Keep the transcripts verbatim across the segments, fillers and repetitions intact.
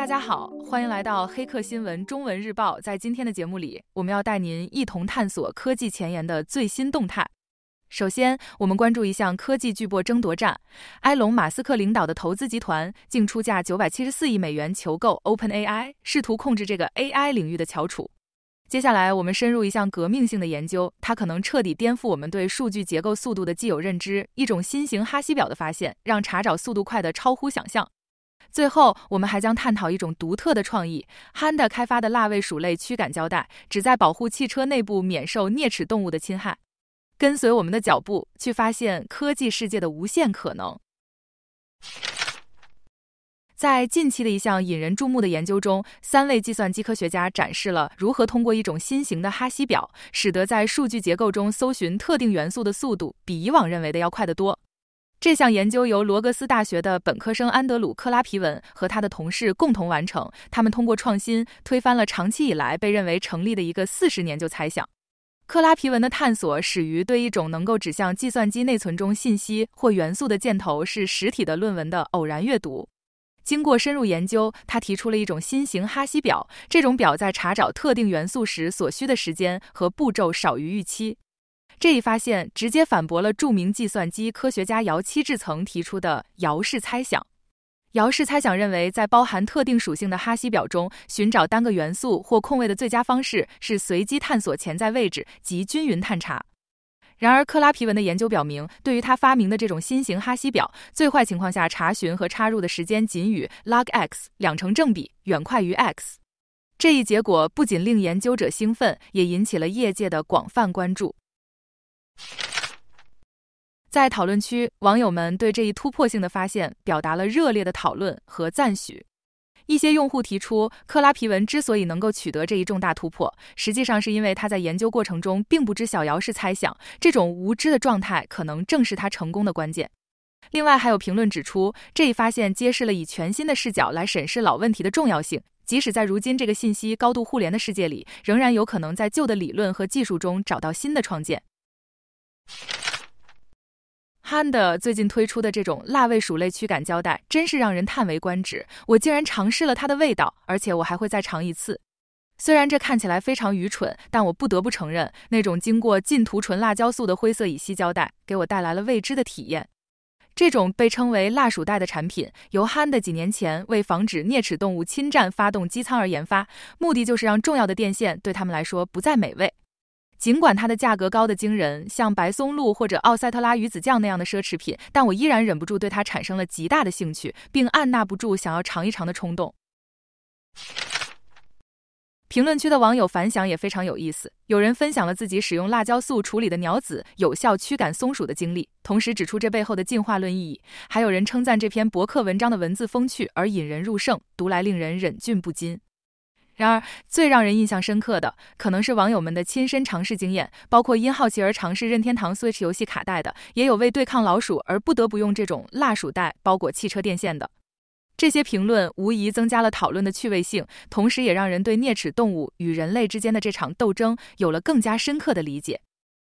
大家好，欢迎来到黑客新闻中文日报。在今天的节目里，我们要带您一同探索科技前沿的最新动态。首先，我们关注一项科技巨擘争夺战，埃隆·马斯克领导的投资集团竟出价九百七十四亿美元求购 OpenAI， 试图控制这个 A I 领域的翘楚。接下来，我们深入一项革命性的研究，它可能彻底颠覆我们对数据结构速度的既有认知。一种新型哈希表的发现，让查找速度快得超乎想象。最后，我们还将探讨一种独特的创意 ，Honda 开发的蜡位鼠类驱赶胶带，旨在保护汽车内部免受啮齿动物的侵害。跟随我们的脚步，去发现科技世界的无限可能。在近期的一项引人注目的研究中，三位计算机科学家展示了如何通过一种新型的哈希表，使得在数据结构中搜寻特定元素的速度比以往认为的要快得多。这项研究由罗格斯大学的本科生安德鲁·克拉皮文和他的同事共同完成，他们通过创新推翻了长期以来被认为成立的一个四十年就猜想。克拉皮文的探索始于对一种能够指向计算机内存中信息或元素的箭头是实体的论文的偶然阅读。经过深入研究，他提出了一种新型哈希表，这种表在查找特定元素时所需的时间和步骤少于预期。这一发现直接反驳了著名计算机科学家姚期智曾提出的姚氏猜想。姚氏猜想认为，在包含特定属性的哈希表中，寻找单个元素或空位的最佳方式是随机探索潜在位置及均匀探查。然而，克拉皮文的研究表明，对于他发明的这种新型哈希表，最坏情况下查询和插入的时间仅与 log x 两成正比，远快于 x。这一结果不仅令研究者兴奋，也引起了业界的广泛关注。在讨论区，网友们对这一突破性的发现表达了热烈的讨论和赞许。一些用户提出，克拉皮文之所以能够取得这一重大突破，实际上是因为他在研究过程中并不知晓姚氏猜想，这种无知的状态可能正是他成功的关键。另外，还有评论指出，这一发现揭示了以全新的视角来审视老问题的重要性，即使在如今这个信息高度互联的世界里，仍然有可能在旧的理论和技术中找到新的创建。Honda 最近推出的这种蜡位鼠类驱赶胶带真是让人叹为观止，我竟然尝试了它的味道，而且我还会再尝一次。虽然这看起来非常愚蠢，但我不得不承认，那种经过浸涂纯辣椒素的灰色乙烯胶带给我带来了未知的体验。这种被称为蜡鼠带的产品，由 Honda 几年前为防止啮齿动物侵占发动机舱而研发，目的就是让重要的电线对他们来说不再美味。尽管它的价格高得惊人，像白松露或者奥赛特拉鱼子酱那样的奢侈品，但我依然忍不住对它产生了极大的兴趣，并按捺不住想要尝一尝的冲动。评论区的网友反响也非常有意思，有人分享了自己使用辣椒素处理的鸟籽有效驱赶松鼠的经历，同时指出这背后的进化论意义，还有人称赞这篇博客文章的文字风趣而引人入胜，读来令人忍俊不禁。然而，最让人印象深刻的可能是网友们的亲身尝试经验，包括因好奇而尝试任天堂 Switch 游戏卡带的，也有为对抗老鼠而不得不用这种蜡鼠带包裹汽车电线的。这些评论无疑增加了讨论的趣味性，同时也让人对啮齿动物与人类之间的这场斗争有了更加深刻的理解。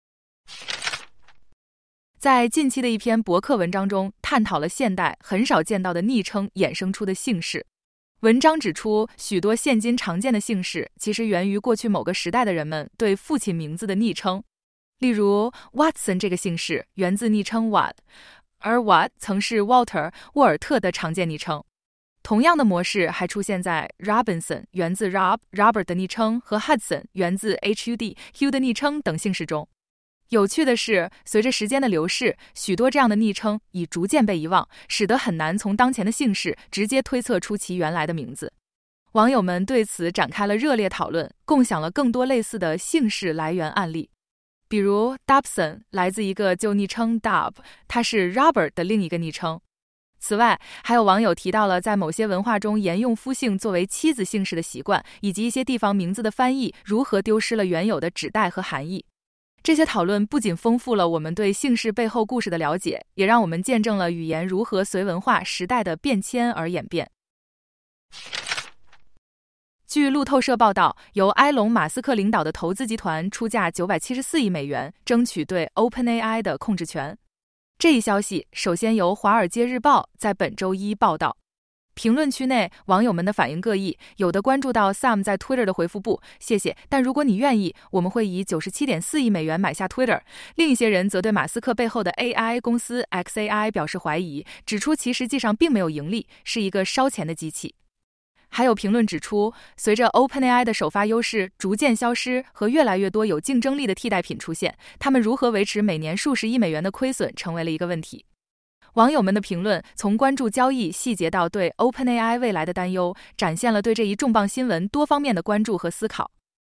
在近期的一篇博客文章中，探讨了现代很少见到的昵称衍生出的姓氏。文章指出，许多现今常见的姓氏其实源于过去某个时代的人们对父亲名字的昵称。例如 Watson 这个姓氏源自昵称 Watt， 而 Watt 曾是 Walter 沃尔特的常见昵称。同样的模式还出现在 Robinson 源自 Rob Robert 的昵称和 Hudson 源自 H U D Hugh 的昵称等姓氏中。有趣的是，随着时间的流逝，许多这样的昵称已逐渐被遗忘，使得很难从当前的姓氏直接推测出其原来的名字。网友们对此展开了热烈讨论，共享了更多类似的姓氏来源案例。比如 Dobson 来自一个旧昵称 Dob， 它是 Robert 的另一个昵称。此外，还有网友提到了在某些文化中沿用夫姓作为妻子姓氏的习惯，以及一些地方名字的翻译如何丢失了原有的指代和含义。这些讨论不仅丰富了我们对姓氏背后故事的了解，也让我们见证了语言如何随文化时代的变迁而演变。据路透社报道，由埃隆·马斯克领导的投资集团出价九百七十四亿美元，争取对 OpenAI 的控制权。这一消息首先由《华尔街日报》在本周一报道。 评论区内网友们的反应各异，有的关注到 Sam 在 Twitter 的回复不，谢谢，但如果你愿意，我们会以 九十七点四亿美元买下 Twitter。另一些人则对马斯克背后的 A I 公司 X A I 表示怀疑，指出其实际上并没有盈利，是一个烧钱的机器。还有评论指出，随着 OpenAI 的首发优势逐渐消失和越来越多有竞争力的替代品出现，他们如何维持每年数十亿美元的亏损成为了一个问题。网友们的评论从关注交易细节到对 OpenAI 未来的担忧，展现了对这一重磅新闻多方面的关注和思考。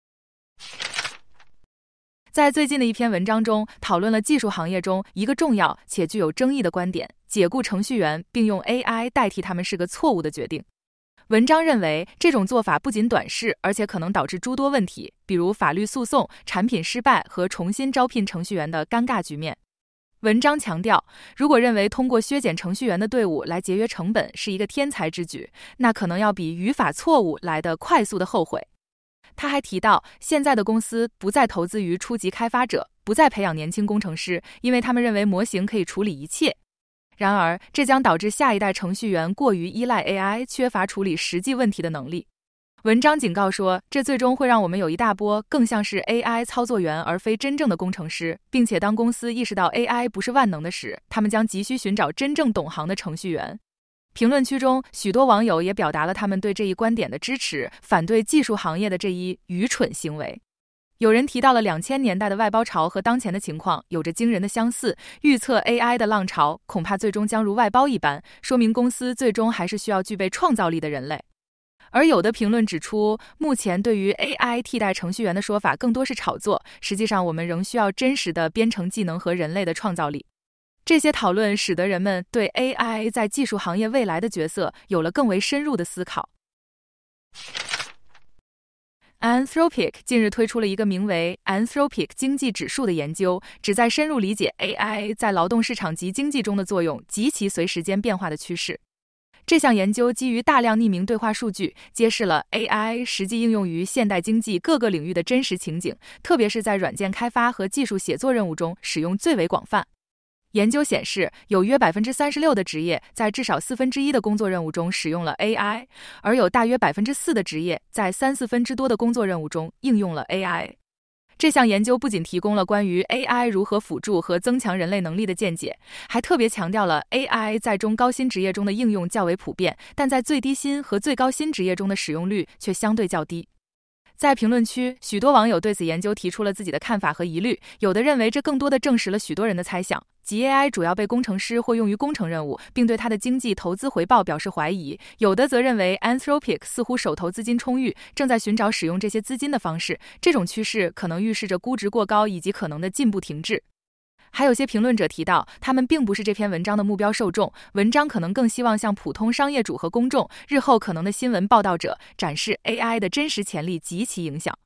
在最近的一篇文章中，讨论了技术行业中一个重要且具有争议的观点：解雇程序员并用 A I 代替他们是个错误的决定。文章认为，这种做法不仅短视，而且可能导致诸多问题，比如法律诉讼、产品失败和重新招聘程序员的尴尬局面。文章强调，如果认为通过削减程序员的队伍来节约成本是一个天才之举，那可能要比语法错误来得快速的后悔。他还提到，现在的公司不再投资于初级开发者，不再培养年轻工程师，因为他们认为模型可以处理一切。然而，这将导致下一代程序员过于依赖 A I， 缺乏处理实际问题的能力。文章警告说，这最终会让我们有一大波更像是 A I 操作员而非真正的工程师，并且当公司意识到 A I 不是万能的时，他们将急需寻找真正懂行的程序员。评论区中，许多网友也表达了他们对这一观点的支持，反对技术行业的这一愚蠢行为。有人提到了两千年代的外包潮和当前的情况有着惊人的相似，预测 A I 的浪潮恐怕最终将如外包一般，说明公司最终还是需要具备创造力的人类。而有的评论指出，目前对于 A I 替代程序员的说法更多是炒作，实际上我们仍需要真实的编程技能和人类的创造力。这些讨论使得人们对 A I 在技术行业未来的角色有了更为深入的思考。Anthropic 近日推出了一个名为 Anthropic 经济指数的研究，旨在深入理解 A I 在劳动市场及经济中的作用及其随时间变化的趋势。这项研究基于大量匿名对话数据，揭示了 A I 实际应用于现代经济各个领域的真实情景，特别是在软件开发和技术写作任务中使用最为广泛。研究显示，有约 百分之三十六 的职业在至少四分之一的工作任务中使用了 A I， 而有大约 百分之四 的职业在三四分之多的工作任务中应用了 A I。这项研究不仅提供了关于 A I 如何辅助和增强人类能力的见解，还特别强调了 A I 在中高薪职业中的应用较为普遍，但在最低薪和最高薪职业中的使用率却相对较低。在评论区，许多网友对此研究提出了自己的看法和疑虑，有的认为这更多地证实了许多人的猜想，即 A I 主要被工程师或用于工程任务，并对它的经济投资回报表示怀疑；有的则认为 Anthropic 似乎手头资金充裕，正在寻找使用这些资金的方式，这种趋势可能预示着估值过高以及可能的进步停滞。还有些评论者提到，他们并不是这篇文章的目标受众，文章可能更希望向普通商业主和公众，日后可能的新闻报道者展示 A I 的真实潜力及其影响。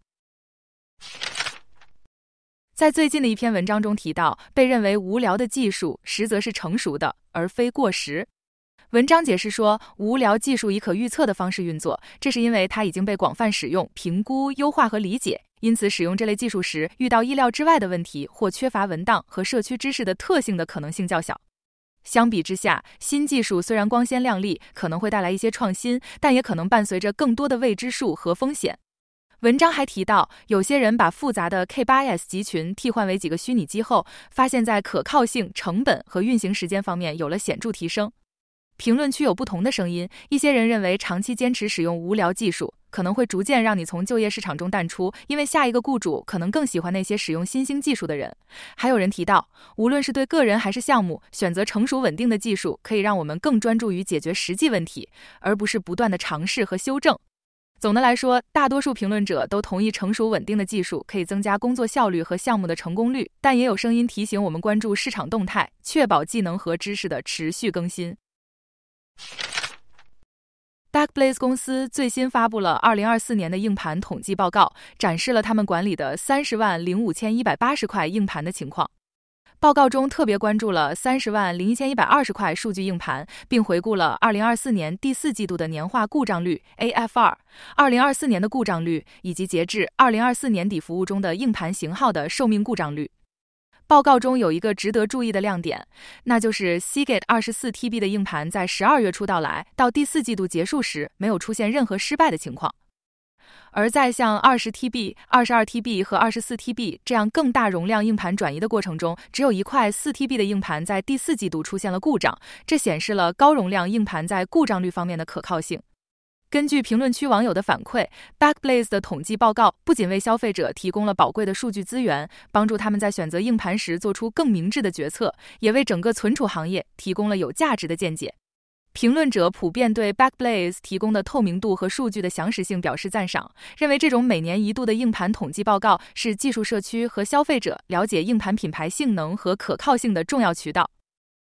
在最近的一篇文章中提到，被认为无聊的技术实则是成熟的，而非过时。文章解释说，无聊技术以可预测的方式运作，这是因为它已经被广泛使用、评估、优化和理解，因此使用这类技术时遇到意料之外的问题或缺乏文档和社区知识的特性的可能性较小。相比之下，新技术虽然光鲜亮丽，可能会带来一些创新，但也可能伴随着更多的未知数和风险。文章还提到，有些人把复杂的 K 八 S 集群替换为几个虚拟机后，发现在可靠性、成本和运行时间方面有了显著提升。评论区有不同的声音，一些人认为长期坚持使用无聊技术可能会逐渐让你从就业市场中淡出，因为下一个雇主可能更喜欢那些使用新兴技术的人。还有人提到，无论是对个人还是项目，选择成熟稳定的技术可以让我们更专注于解决实际问题，而不是不断的尝试和修正。总的来说，大多数评论者都同意成熟稳定的技术可以增加工作效率和项目的成功率，但也有声音提醒我们关注市场动态，确保技能和知识的持续更新。Backblaze 公司最新发布了二零二四年的硬盘统计报告，展示了他们管理的三十万零五千一百八十块硬盘的情况。报告中特别关注了三十万零一千一百二十块数据硬盘，并回顾了二零二四年第四季度的年化故障率 A F R、二零二四年的故障率以及截至二零二四年底服务中的硬盘型号的寿命故障率。 报告中有一个值得注意的亮点，那就是 Seagate 二十四 T B 的硬盘在十二月初到来，到第四季度结束时没有出现任何失败的情况。而在像 二十 T B、二十二 T B 和 二十四 T B 这样更大容量硬盘转移的过程中，只有一块 四 T B 的硬盘在第四季度出现了故障，这显示了高容量硬盘在故障率方面的可靠性。根据评论区网友的反馈， Backblaze 的统计报告不仅为消费者提供了宝贵的数据资源，帮助他们在选择硬盘时做出更明智的决策，也为整个存储行业提供了有价值的见解。评论者普遍对 Backblaze 提供的透明度和数据的详实性表示赞赏，认为这种每年一度的硬盘统计报告是技术社区和消费者了解硬盘品牌性能和可靠性的重要渠道。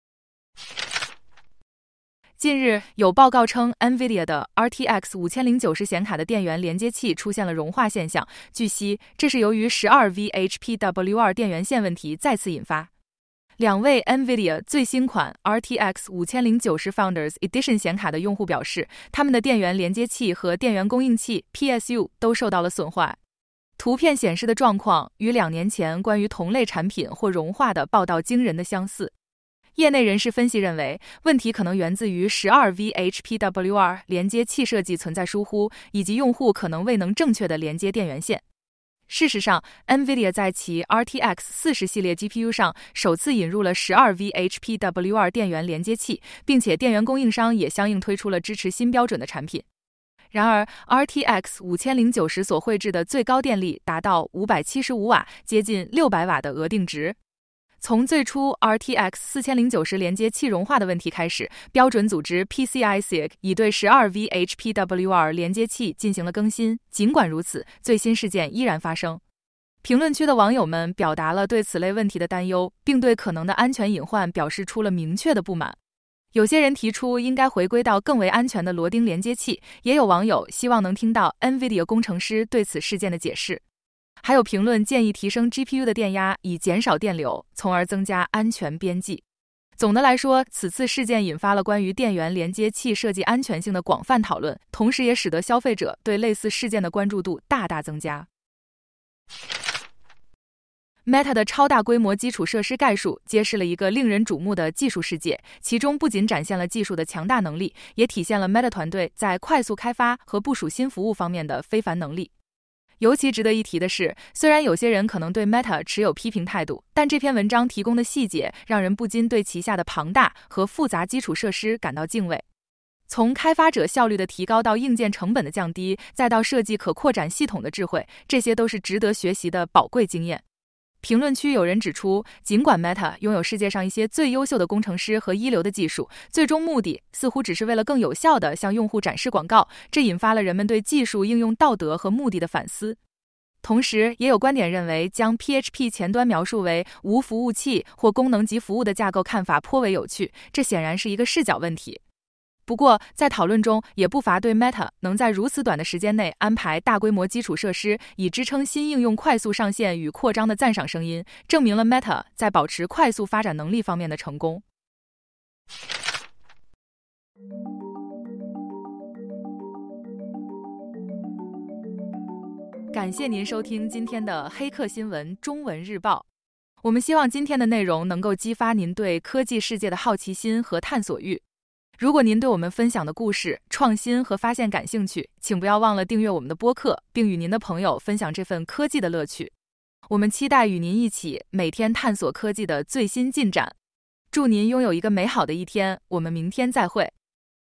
近日，有报告称 NVIDIA 的 R T X 五千零九十显卡的电源连接器出现了融化现象，据悉，这是由于 十二 V H P W R 电源线问题再次引发。两位 NVIDIA 最新款 R T X 五千零九十 Founders Edition 显卡的用户表示，他们的电源连接器和电源供应器 P S U 都受到了损坏。图片显示的状况与两年前关于同类产品或融化的报道惊人的相似。业内人士分析认为，问题可能源自于 十二 V H P W R 连接器设计存在疏忽，以及用户可能未能正确地连接电源线。事实上 ，NVIDIA 在其 R T X 四十 系列 G P U 上首次引入了 十二 V H P W R 电源连接器，并且电源供应商也相应推出了支持新标准的产品。然而 ，R T X 五千零九十所绘制的最高电力达到五百七十五瓦，接近六百瓦的额定值。从最初 R T X 四千零九十连接器融化的问题开始，标准组织 P C I S I G 已对 十二 V H P W R 连接器进行了更新。尽管如此，最新事件依然发生。评论区的网友们表达了对此类问题的担忧，并对可能的安全隐患表示出了明确的不满。有些人提出应该回归到更为安全的螺钉连接器，也有网友希望能听到 NVIDIA 工程师对此事件的解释。还有评论建议提升 G P U 的电压，以减少电流，从而增加安全边际。总的来说，此次事件引发了关于电源连接器设计安全性的广泛讨论，同时也使得消费者对类似事件的关注度大大增加。Meta 的超大规模基础设施概述揭示了一个令人瞩目的技术世界，其中不仅展现了技术的强大能力，也体现了 Meta 团队在快速开发和部署新服务方面的非凡能力。尤其值得一提的是，虽然有些人可能对 Meta 持有批评态度，但这篇文章提供的细节让人不禁对旗下的庞大和复杂基础设施感到敬畏。从开发者效率的提高到硬件成本的降低，再到设计可扩展系统的智慧，这些都是值得学习的宝贵经验。评论区有人指出，尽管 Meta 拥有世界上一些最优秀的工程师和一流的技术，最终目的似乎只是为了更有效地向用户展示广告，这引发了人们对技术应用道德和目的的反思。同时，也有观点认为，将 P H P 前端描述为无服务器或功能级服务的架构看法颇为有趣，这显然是一个视角问题。不过，在讨论中也不乏对 Meta 能在如此短的时间内安排大规模基础设施，以支撑新应用快速上线与扩张的赞赏声音，证明了 Meta 在保持快速发展能力方面的成功。感谢您收听今天的黑客新闻中文日报。我们希望今天的内容能够激发您对科技世界的好奇心和探索欲。如果您对我们分享的故事、创新和发现感兴趣，请不要忘了订阅我们的播客，并与您的朋友分享这份科技的乐趣。我们期待与您一起每天探索科技的最新进展。祝您拥有一个美好的一天，我们明天再会。